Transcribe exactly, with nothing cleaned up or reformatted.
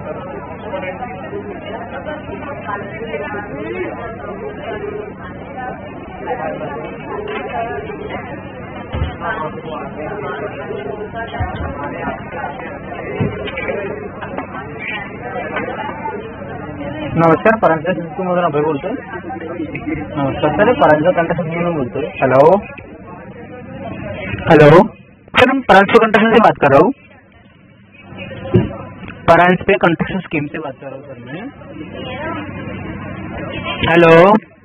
नमस्कार, परांजपे संस्कृतमधून अभय बोलतोय. नमस्कार सर, परांजपे कंटेस्टमधून बोलतोय. हेलो हेलो सर, हम परांजपे कंटेस्टेंट से बात कर रहा हूँ. परांजपे कंटेस्टेंट स्कीम से बात कर रहा हूँ सर मैं. हेलो